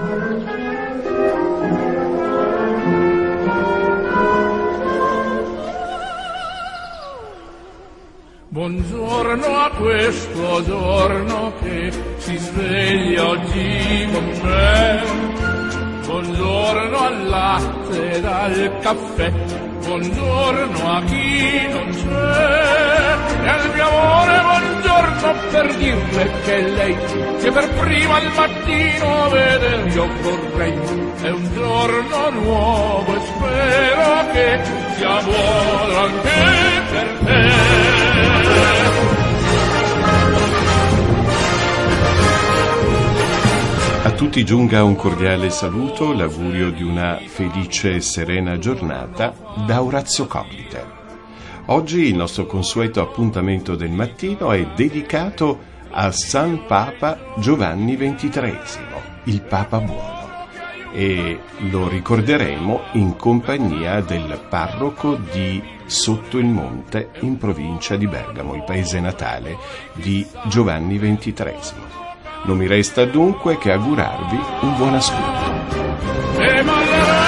Buongiorno a questo giorno che si sveglia oggi con me. Buongiorno al latte ed al caffè. Buongiorno a chi non c'è. E al mio amore buongiorno per dirle che lei che per prima al mattino veder io vorrei. È un giorno nuovo e spero che sia buono anche per te. A tutti giunga un cordiale saluto, l'augurio di una felice e serena giornata da Orazio Colliter. Oggi il nostro consueto appuntamento del mattino è dedicato a San Papa Giovanni XXIII, il Papa Buono, e lo ricorderemo in compagnia del parroco di Sotto il Monte in provincia di Bergamo, il paese natale di Giovanni XXIII. Non mi resta dunque che augurarvi un buon ascolto. E ballerà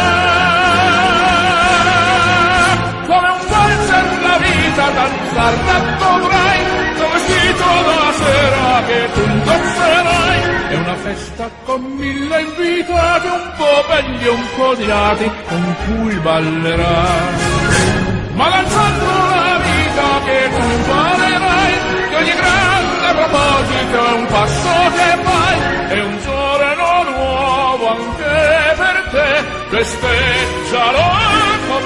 come un valzer la vita, danzar dovrai, tuo vestito da sera che tu indosserai. È una festa con 1000 invitati, un po' belli e un po' odiati, con cui ballerai. Ma danzando la vita che tu imparerai, che ogni grande proposito è un passo che fai, è un giorno nuovo anche per te, festeggialo con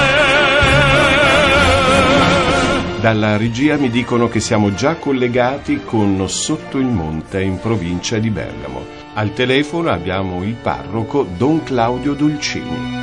me. Dalla regia mi dicono che siamo già collegati con Sotto il Monte in provincia di Bergamo. Al telefono abbiamo il parroco Don Claudio Dolcini.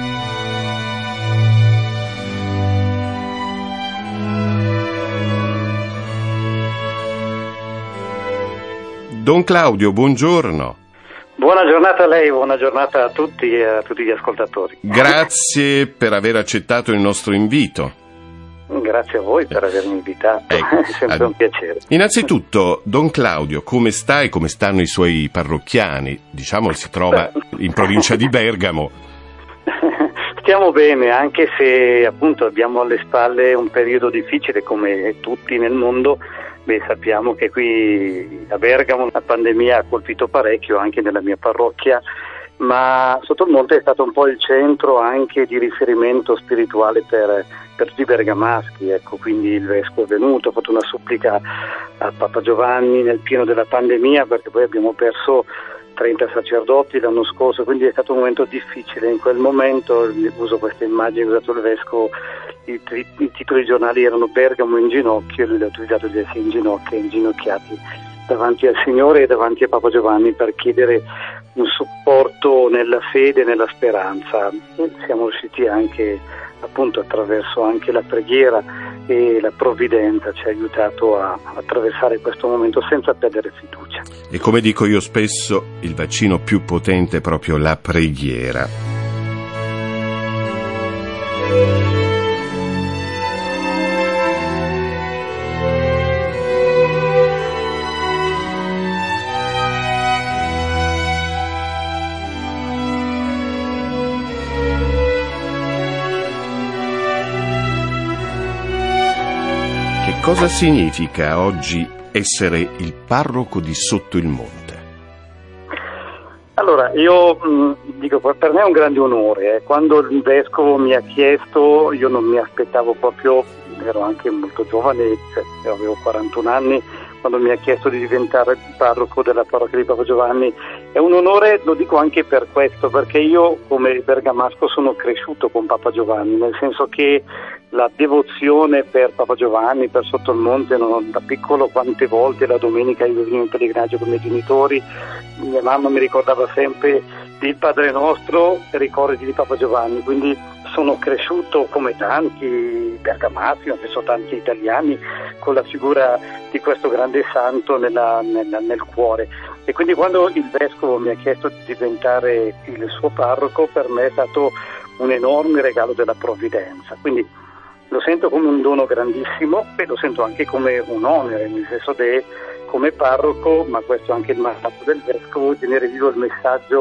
Don Claudio, buongiorno. Buona giornata a lei, buona giornata a tutti gli ascoltatori. Grazie per aver accettato il nostro invito. Grazie a voi per avermi invitato, Ecco, è sempre un piacere. Innanzitutto, Don Claudio, come sta e come stanno i suoi parrocchiani? Diciamo, si trova in provincia di Bergamo. Stiamo bene, anche se appunto abbiamo alle spalle un periodo difficile come tutti nel mondo. Sappiamo che qui a Bergamo la pandemia ha colpito parecchio anche nella mia parrocchia, ma Sotto il Monte è stato un po' il centro anche di riferimento spirituale per tutti i bergamaschi, ecco, quindi il vescovo è venuto, ha fatto una supplica a Papa Giovanni nel pieno della pandemia, perché poi abbiamo perso 30 sacerdoti l'anno scorso, quindi è stato un momento difficile. In quel momento, uso questa immagine, ho usato il vescovo, i titoli giornali erano Bergamo in ginocchio, e lui ha utilizzato di essere in ginocchio, inginocchiati davanti al Signore e davanti a Papa Giovanni per chiedere un supporto nella fede e nella speranza. E siamo riusciti anche, appunto, attraverso anche la preghiera e la provvidenza ci ha aiutato a attraversare questo momento senza perdere fiducia. E come dico io spesso, il vaccino più potente è proprio la preghiera. Cosa significa oggi essere il parroco di Sotto il Monte? Allora, io dico, per me è un grande onore. Quando il vescovo mi ha chiesto, io non mi aspettavo proprio, ero anche molto giovane, avevo 41 anni, quando mi ha chiesto di diventare il parroco della parrocchia di Papa Giovanni. È un onore, lo dico anche per questo, perché io come bergamasco sono cresciuto con Papa Giovanni, nel senso che la devozione per Papa Giovanni, per Sotto il Monte, da piccolo quante volte la domenica io venivo in pellegrinaggio con i miei genitori, mia mamma mi ricordava sempre il Padre Nostro, ricordati di Papa Giovanni, quindi sono cresciuto come tanti bergamaschi, ma penso tanti italiani, con la figura di questo grande santo nel cuore. E quindi quando il vescovo mi ha chiesto di diventare il suo parroco, per me è stato un enorme regalo della provvidenza. Quindi lo sento come un dono grandissimo e lo sento anche come un onere, nel senso che come parroco, ma questo è anche il mandato del vescovo, tenere vivo il messaggio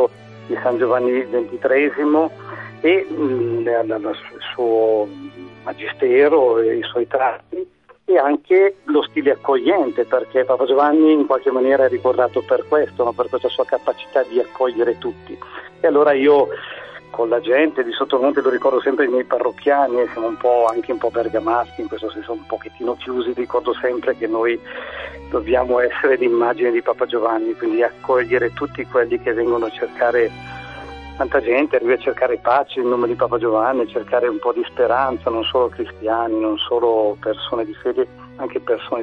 di San Giovanni XXIII e il suo magistero e i suoi tratti, e anche lo stile accogliente, perché Papa Giovanni in qualche maniera è ricordato per questo, no? Per questa sua capacità di accogliere tutti. E allora io con la gente di Sottomonte, lo ricordo sempre i miei parrocchiani, e siamo anche un po' bergamaschi, in questo senso un pochettino chiusi, ricordo sempre che noi dobbiamo essere l'immagine di Papa Giovanni, quindi accogliere tutti quelli che vengono a cercare, tanta gente arriva a cercare pace in nome di Papa Giovanni, cercare un po' di speranza, non solo cristiani, non solo persone di fede, anche persone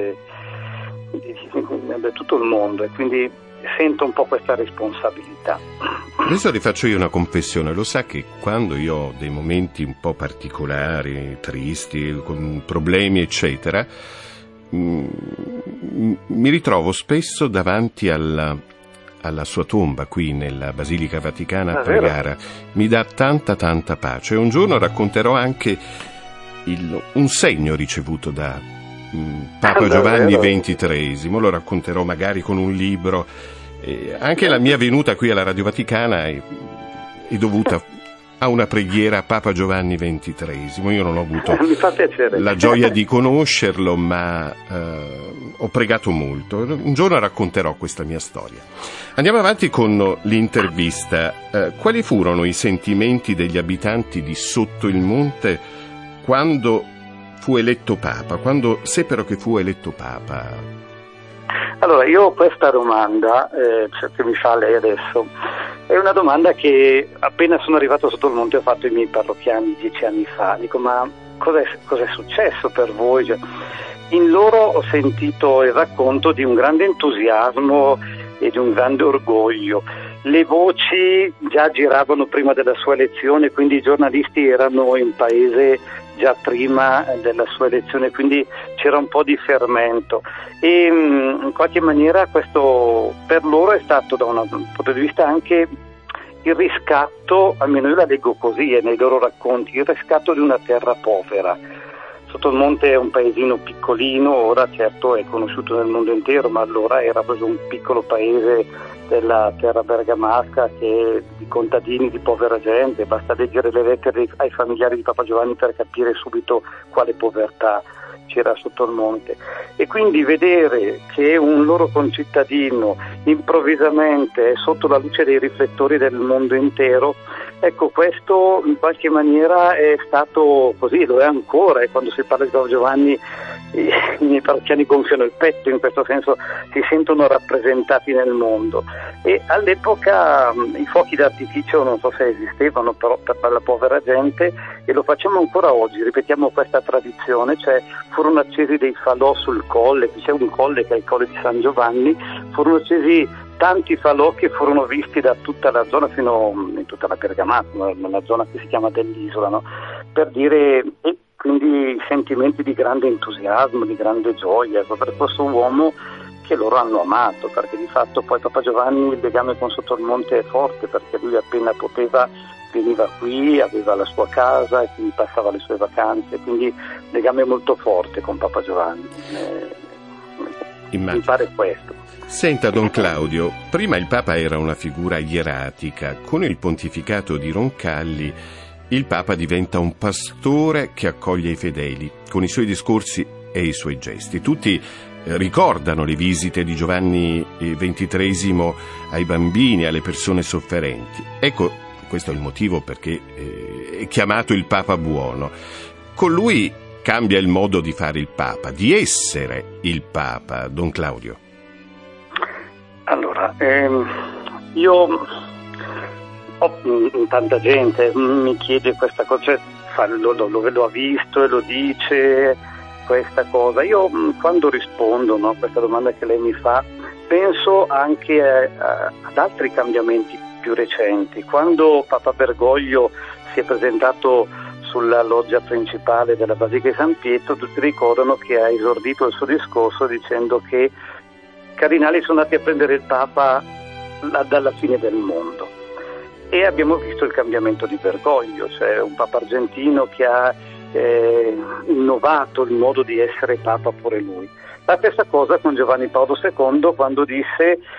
di tutto il mondo, e quindi sento un po' questa responsabilità. Adesso le faccio io una confessione. Lo sa che quando io ho dei momenti un po' particolari, tristi, con problemi eccetera, mi ritrovo spesso davanti alla sua tomba qui nella Basilica Vaticana a pregare. Mi dà tanta pace. Un giorno racconterò anche un segno ricevuto da Papa Giovanni XXIII, lo racconterò magari con un libro. Anche la mia venuta qui alla Radio Vaticana è dovuta a una preghiera a Papa Giovanni XXIII. Io non ho avuto la gioia di conoscerlo, ma ho pregato molto. Un giorno racconterò questa mia storia. Andiamo avanti con l'intervista. Quali furono i sentimenti degli abitanti di Sotto il Monte quando fu eletto Papa, quando seppero che fu eletto Papa? Allora, io questa domanda che mi fa lei adesso è una domanda che appena sono arrivato Sotto il Monte ho fatto ai miei parrocchiani 10 anni fa. Dico, ma cos'è successo per voi? Cioè, in loro ho sentito il racconto di un grande entusiasmo e di un grande orgoglio. Le voci già giravano prima della sua elezione, quindi i giornalisti erano in paese già prima della sua elezione, quindi c'era un po' di fermento, e in qualche maniera questo per loro è stato, da un punto di vista anche il riscatto, almeno io la leggo così nei loro racconti, il riscatto di una terra povera. Sotto il Monte è un paesino piccolino, ora certo è conosciuto nel mondo intero, ma allora era proprio un piccolo paese della terra bergamasca, che di contadini, di povera gente. Basta leggere le lettere ai familiari di Papa Giovanni per capire subito quale povertà c'era sotto il Monte. E quindi vedere che un loro concittadino improvvisamente è sotto la luce dei riflettori del mondo intero, ecco, questo in qualche maniera è stato così, lo è ancora, e quando si parla di Papa Giovanni i miei parrocchiani gonfiano il petto, in questo senso si sentono rappresentati nel mondo. E all'epoca i fuochi d'artificio non so se esistevano, però per la povera gente, e lo facciamo ancora oggi, ripetiamo questa tradizione, cioè furono accesi dei falò sul colle, c'è un colle che è il colle di San Giovanni, furono accesi tanti falò che furono visti da tutta la zona, fino in tutta la Bergamasca, nella zona che si chiama dell'isola, no? Per dire, e quindi sentimenti di grande entusiasmo, di grande gioia per questo uomo che loro hanno amato, perché di fatto poi Papa Giovanni il legame con Sotto il Monte è forte, perché lui appena poteva veniva qui, aveva la sua casa e quindi passava le sue vacanze, quindi legame molto forte con Papa Giovanni. Mi pare questo. Senta, Don Claudio, prima il Papa era una figura ieratica. Con il pontificato di Roncalli il Papa diventa un pastore che accoglie i fedeli con i suoi discorsi e i suoi gesti. Tutti ricordano le visite di Giovanni XXIII ai bambini, alle persone sofferenti. Ecco, questo è il motivo perché è chiamato il Papa buono. Con lui cambia il modo di fare il Papa, di essere il Papa, Don Claudio. Allora, io tanta gente mi chiede questa cosa, cioè, lo ha visto e lo dice questa cosa. Io quando rispondo, no, a questa domanda che lei mi fa, penso anche ad altri cambiamenti più recenti. Quando Papa Bergoglio si è presentato sulla loggia principale della Basilica di San Pietro, tutti ricordano che ha esordito il suo discorso dicendo che i cardinali sono andati a prendere il Papa dalla fine del mondo, e abbiamo visto il cambiamento di Bergoglio, cioè un Papa argentino che ha innovato il modo di essere Papa pure lui. La stessa cosa con Giovanni Paolo II, quando disse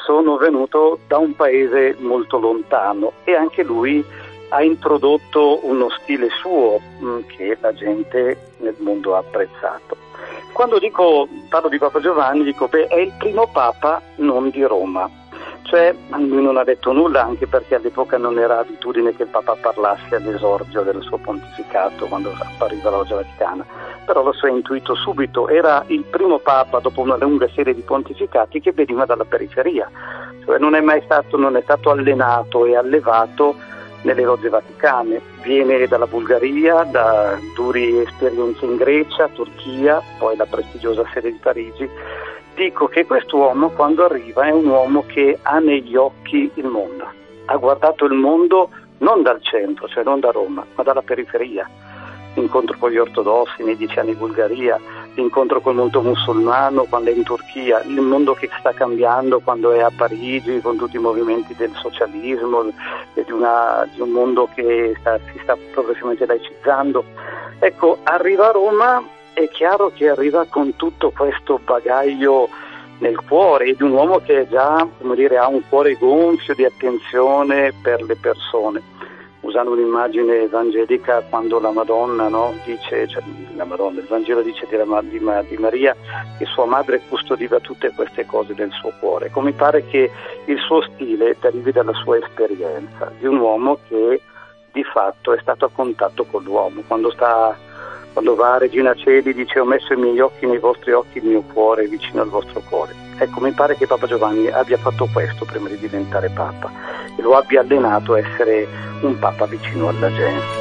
sono venuto da un paese molto lontano e anche lui ha introdotto uno stile suo che la gente nel mondo ha apprezzato. Quando parlo di Papa Giovanni, dico è il primo Papa non di Roma. Cioè lui non ha detto nulla, anche perché all'epoca non era abitudine che il Papa parlasse all'esordio del suo pontificato quando appariva la Loggia Vaticana, però lo si è intuito subito. Era il primo Papa dopo una lunga serie di pontificati che veniva dalla periferia, cioè non è stato allenato e allevato nelle logge vaticane, viene dalla Bulgaria, da dure esperienze in Grecia, Turchia, poi la prestigiosa sede di Parigi. Dico che quest'uomo quando arriva è un uomo che ha negli occhi il mondo, ha guardato il mondo non dal centro, cioè non da Roma, ma dalla periferia. L'incontro con gli ortodossi nei 10 anni in Bulgaria, l'incontro col mondo musulmano quando è in Turchia, il mondo che sta cambiando quando è a Parigi con tutti i movimenti del socialismo e di un mondo che si sta progressivamente laicizzando. Ecco, arriva a Roma. È chiaro che arriva con tutto questo bagaglio nel cuore, e di un uomo che già, ha un cuore gonfio di attenzione per le persone. Usando un'immagine evangelica, quando la Madonna dice, il Vangelo dice di Maria che sua madre custodiva tutte queste cose del suo cuore. Ecco, mi pare che il suo stile derivi dalla sua esperienza, di un uomo che di fatto è stato a contatto con l'uomo. Quando va a Regina Coeli dice: ho messo i miei occhi nei vostri occhi, il mio cuore è vicino al vostro cuore. Ecco, mi pare che Papa Giovanni abbia fatto questo prima di diventare Papa e lo abbia allenato a essere un Papa vicino alla gente.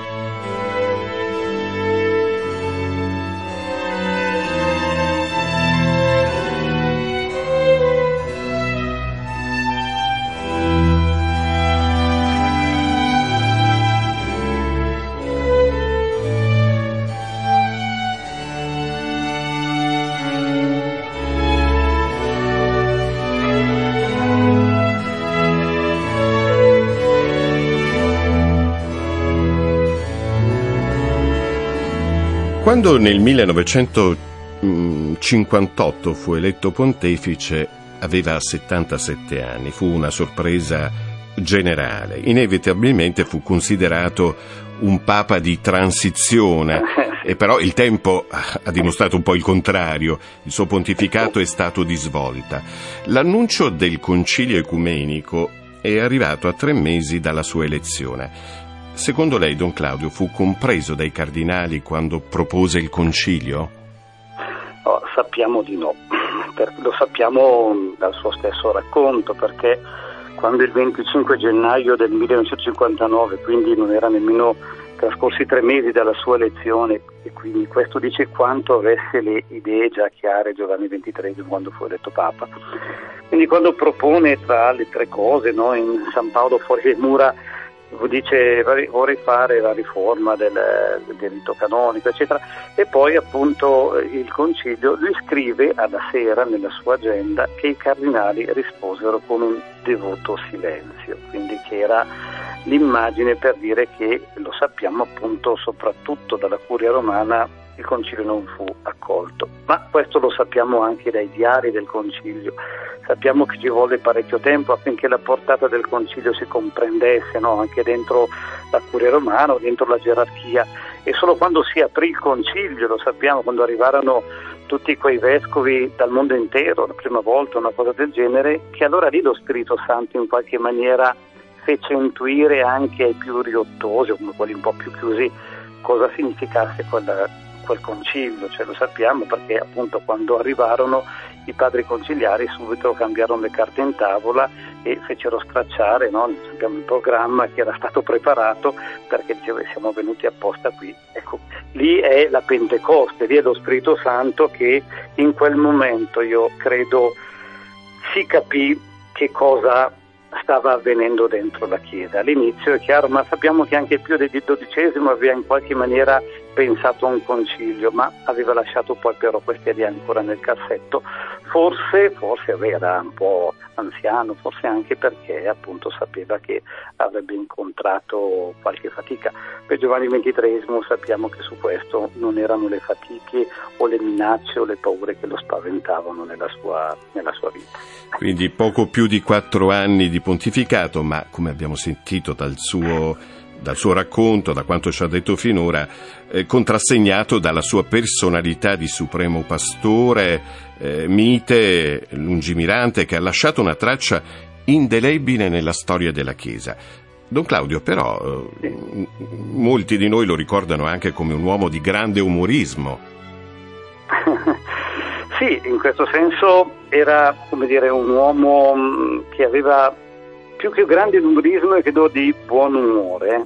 Quando nel 1958 fu eletto pontefice aveva 77 anni, fu una sorpresa generale. Inevitabilmente fu considerato un papa di transizione, e però il tempo ha dimostrato un po' il contrario. Il suo pontificato è stato di svolta. L'annuncio del concilio ecumenico è arrivato a 3 mesi dalla sua elezione. Secondo lei, Don Claudio, fu compreso dai cardinali quando propose il concilio? Oh, sappiamo di no, lo sappiamo dal suo stesso racconto, perché quando il 25 gennaio del 1959, quindi non era nemmeno trascorsi 3 mesi dalla sua elezione, e quindi questo dice quanto avesse le idee già chiare Giovanni XXIII quando fu eletto Papa. Quindi quando propone, tra le 3 cose, in San Paolo fuori le mura, dice: vorrei fare la riforma del rito canonico, eccetera, e poi appunto il concilio lui scrive alla sera nella sua agenda che i cardinali risposero con un devoto silenzio, quindi che era l'immagine per dire che, lo sappiamo appunto soprattutto dalla curia romana, il concilio non fu accolto, ma questo lo sappiamo anche dai diari del concilio. Sappiamo che ci volle parecchio tempo affinché la portata del concilio si comprendesse, anche dentro la curia romana, dentro la gerarchia, e solo quando si aprì il concilio, lo sappiamo, quando arrivarono tutti quei vescovi dal mondo intero, la prima volta, una cosa del genere, che allora lì lo Spirito Santo in qualche maniera fece intuire anche ai più riottosi, o quelli un po' più chiusi, cosa significasse quel concilio. Lo sappiamo perché appunto quando arrivarono i padri conciliari subito cambiarono le carte in tavola e fecero stracciare, sappiamo il programma che era stato preparato, perché diceva: siamo venuti apposta qui. Ecco, lì è la Pentecoste, lì è lo Spirito Santo che in quel momento, io credo, si capì che cosa stava avvenendo dentro la Chiesa. All'inizio è chiaro, ma sappiamo che anche Pio XII aveva in qualche maniera pensato a un concilio, ma aveva lasciato poi però queste idee ancora nel cassetto. Forse era un po' anziano, forse anche perché appunto sapeva che avrebbe incontrato qualche fatica. Per Giovanni XXIII sappiamo che su questo non erano le fatiche o le minacce o le paure che lo spaventavano nella sua vita. Quindi poco più di 4 anni di pontificato, ma come abbiamo sentito dal suo racconto, da quanto ci ha detto finora, contrassegnato dalla sua personalità di supremo pastore, mite, lungimirante, che ha lasciato una traccia indelebile nella storia della Chiesa. Don Claudio, però, molti di noi lo ricordano anche come un uomo di grande umorismo. Sì, in questo senso era, come dire, un uomo che aveva più che grande umorismo e credo di buon umore.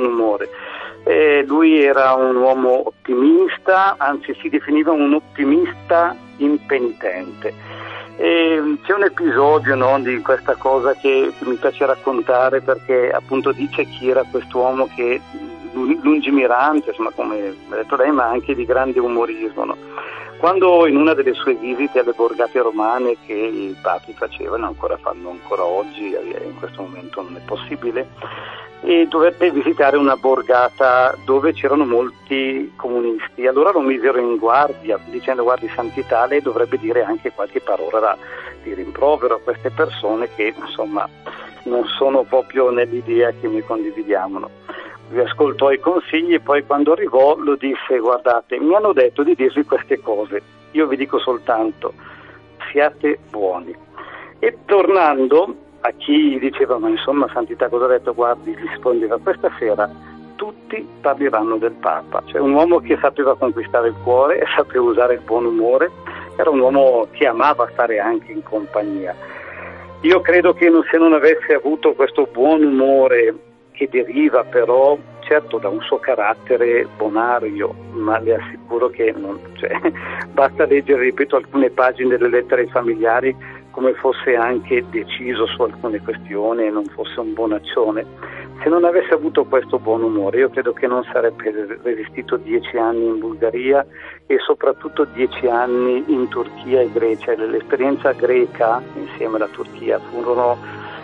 Lui era un uomo ottimista, anzi si definiva un ottimista impenitente. C'è un episodio, no, di questa cosa che mi piace raccontare, perché appunto dice chi era quest'uomo, che lungimirante, insomma, come ha detto lei, ma anche di grande umorismo, no? Quando in una delle sue visite alle borgate romane, che i papi fanno ancora oggi, in questo momento non è possibile, e dovette visitare una borgata dove c'erano molti comunisti. Allora lo misero in guardia, dicendo: guardi santità, lei dovrebbe dire anche qualche parola di rimprovero a queste persone che insomma non sono proprio nell'idea che noi condividiamo, no? Vi ascoltò i consigli e poi quando arrivò lo disse: guardate, mi hanno detto di dirvi queste cose, io vi dico soltanto siate buoni. E tornando a chi diceva: ma insomma santità cosa ha detto? Guardi, gli rispondeva: questa sera tutti parleranno del Papa. Cioè un uomo che sapeva conquistare il cuore e sapeva usare il buon umore, era un uomo che amava stare anche in compagnia. Io credo che se non avesse avuto questo buon umore, che deriva però certo da un suo carattere bonario, ma le assicuro che basta leggere, ripeto, alcune pagine delle lettere ai familiari, come fosse anche deciso su alcune questioni e non fosse un bonaccione. Se non avesse avuto questo buon umore, io credo che non sarebbe resistito 10 anni in Bulgaria e soprattutto 10 anni in Turchia e Grecia. L'esperienza greca insieme alla Turchia furono,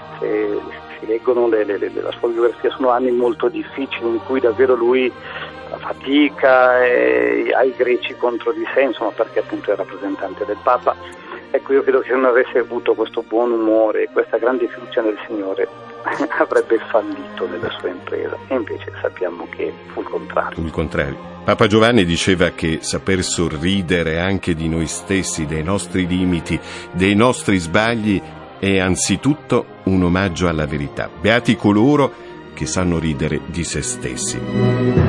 si leggono la sua biografia, sono anni molto difficili in cui davvero lui fatica ai greci contro di sé, insomma, perché appunto è rappresentante del Papa. Ecco, io credo che se non avesse avuto questo buon umore e questa grande fiducia nel Signore avrebbe fallito nella sua impresa, e invece sappiamo che fu il contrario. Papa Giovanni diceva che saper sorridere anche di noi stessi, dei nostri limiti, dei nostri sbagli, è anzitutto un omaggio alla verità. Beati coloro che sanno ridere di se stessi.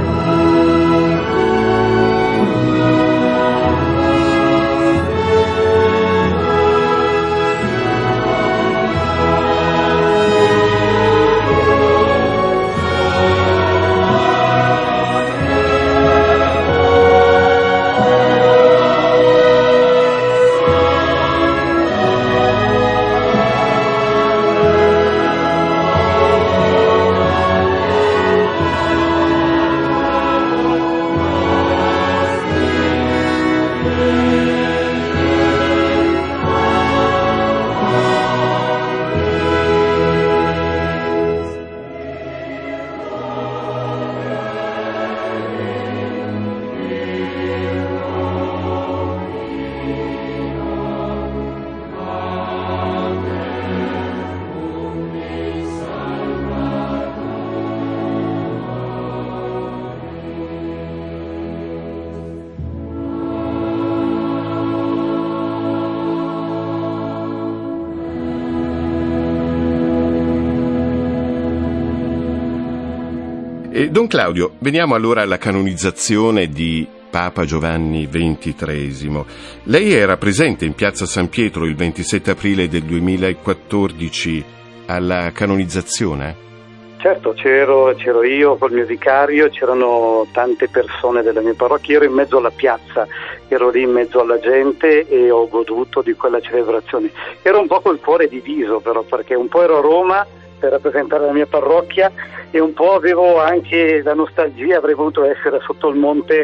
Don Claudio, veniamo allora alla canonizzazione di Papa Giovanni XXIII. Lei era presente in piazza San Pietro il 27 aprile del 2014 alla canonizzazione? Certo, c'ero io col mio vicario, c'erano tante persone della mia parrocchia, ero in mezzo alla piazza, ero lì in mezzo alla gente e ho goduto di quella celebrazione. Ero un po' col cuore diviso però, perché un po' ero a Roma per rappresentare la mia parrocchia e un po' avevo anche la nostalgia, avrei voluto essere sotto il monte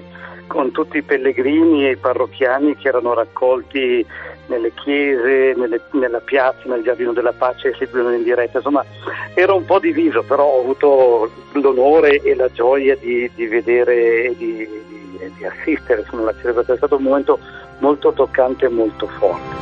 con tutti i pellegrini e i parrocchiani che erano raccolti nelle chiese, nella piazza, nel Giardino della Pace, e seguivano in diretta. Insomma, ero un po' diviso, però ho avuto l'onore e la gioia di vedere e di assistere alla celebrazione. È stato un momento molto toccante e molto forte.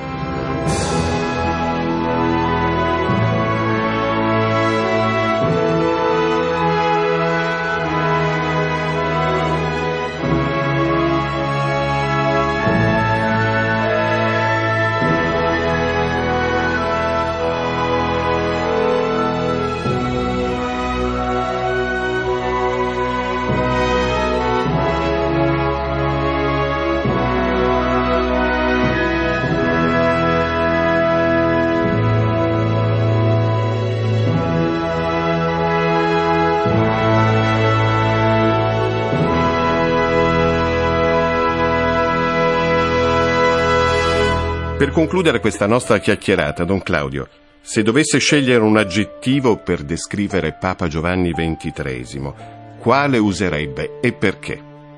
Per concludere questa nostra chiacchierata, Don Claudio, se dovesse scegliere un aggettivo per descrivere Papa Giovanni XXIII, quale userebbe e perché?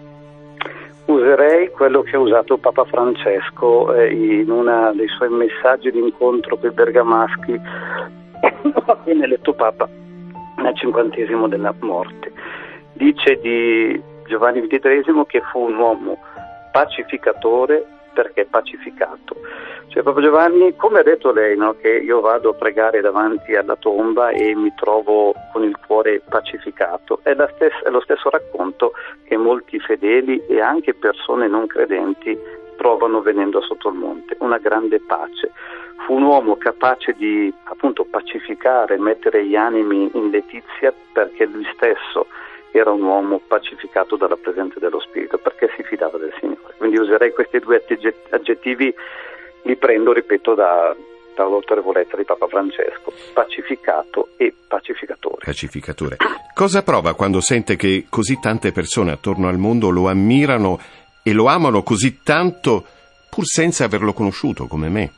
Userei quello che ha usato Papa Francesco in uno dei suoi messaggi di incontro con i bergamaschi appena eletto Papa nel 50° della morte. Dice di Giovanni XXIII che fu un uomo pacificatore perché pacificato. Cioè Papa Giovanni, come ha detto lei, no? Che io vado a pregare davanti alla tomba e mi trovo con il cuore pacificato, è lo stesso racconto che molti fedeli e anche persone non credenti trovano venendo sotto il monte, una grande pace. Fu un uomo capace di appunto pacificare, mettere gli animi in letizia, perché lui stesso era un uomo pacificato dalla presenza dello Spirito, perché si fidava del Signore. Quindi userei questi due aggettivi, li prendo, ripeto, dall'autorevolezza di Papa Francesco: pacificato e pacificatore. Pacificatore. Cosa prova quando sente che così tante persone attorno al mondo lo ammirano e lo amano così tanto, pur senza averlo conosciuto, come me?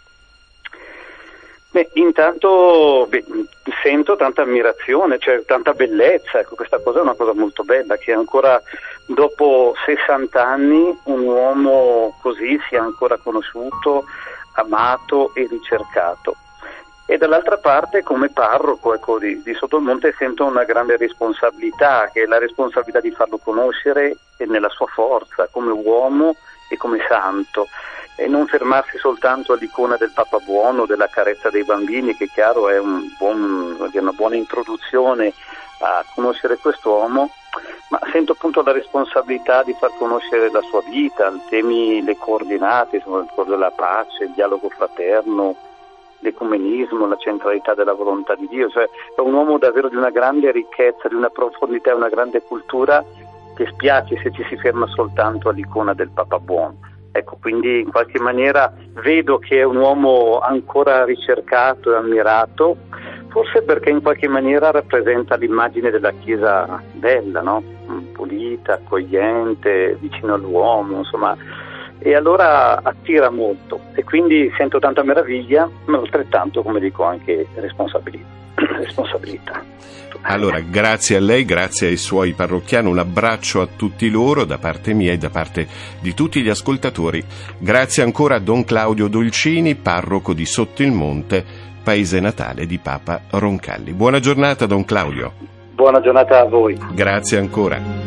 Intanto sento tanta ammirazione, cioè tanta bellezza. Ecco, questa cosa è una cosa molto bella, che ancora dopo 60 anni un uomo così sia ancora conosciuto, amato e ricercato. E dall'altra parte, come parroco, ecco, di Sottomonte, sento una grande responsabilità, che è la responsabilità di farlo conoscere nella sua forza, come uomo e come santo, e non fermarsi soltanto all'icona del Papa Buono, della carezza dei bambini, che chiaro è una buona introduzione a conoscere quest'uomo, ma sento appunto la responsabilità di far conoscere la sua vita, le coordinate, insomma, il cuore della pace, il dialogo fraterno, l'ecumenismo, la centralità della volontà di Dio. Cioè è un uomo davvero di una grande ricchezza, di una profondità e una grande cultura, che spiace se ci si ferma soltanto all'icona del Papa Buono. Ecco, quindi in qualche maniera vedo che è un uomo ancora ricercato e ammirato, forse perché in qualche maniera rappresenta l'immagine della Chiesa bella, no? Pulita, accogliente, vicino all'uomo, insomma, e allora attira molto, e quindi sento tanta meraviglia, ma altrettanto, come dico, anche responsabilità. Allora, grazie a lei, grazie ai suoi parrocchiani, un abbraccio a tutti loro da parte mia e da parte di tutti gli ascoltatori. Grazie ancora a Don Claudio Dolcini, parroco di Sotto il Monte, paese natale di Papa Roncalli. Buona giornata, Don Claudio. Buona giornata a voi. Grazie ancora.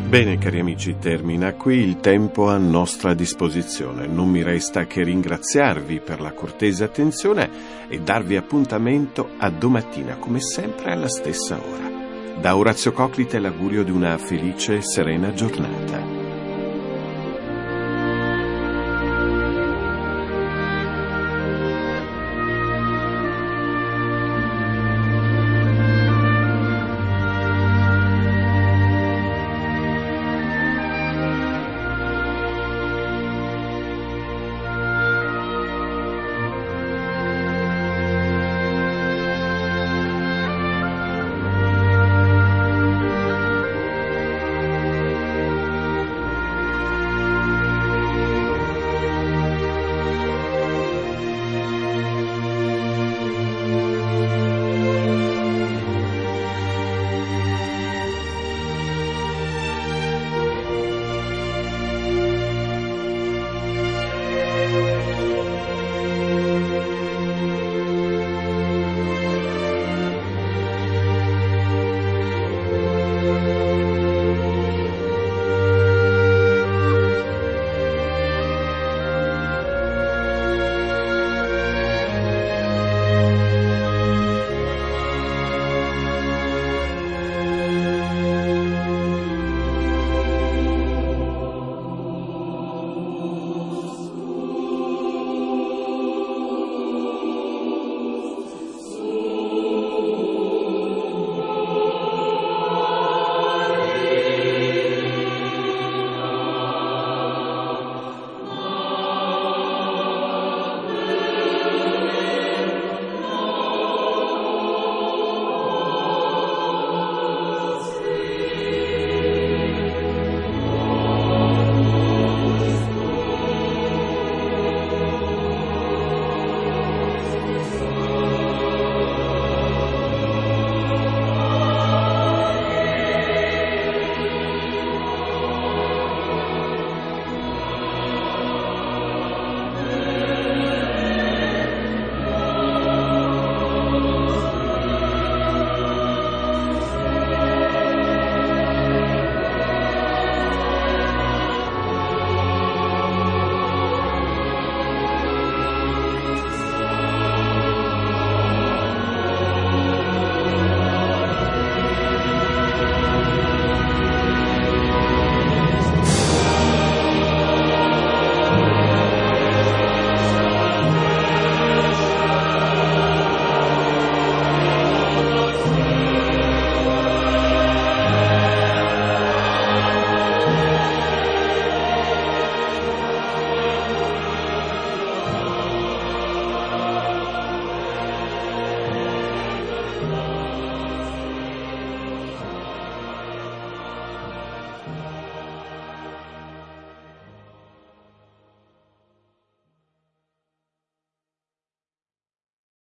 Bene cari amici, termina qui il tempo a nostra disposizione. Non mi resta che ringraziarvi per la cortese attenzione e darvi appuntamento a domattina, come sempre alla stessa ora. Da Orazio Coclite l'augurio di una felice e serena giornata.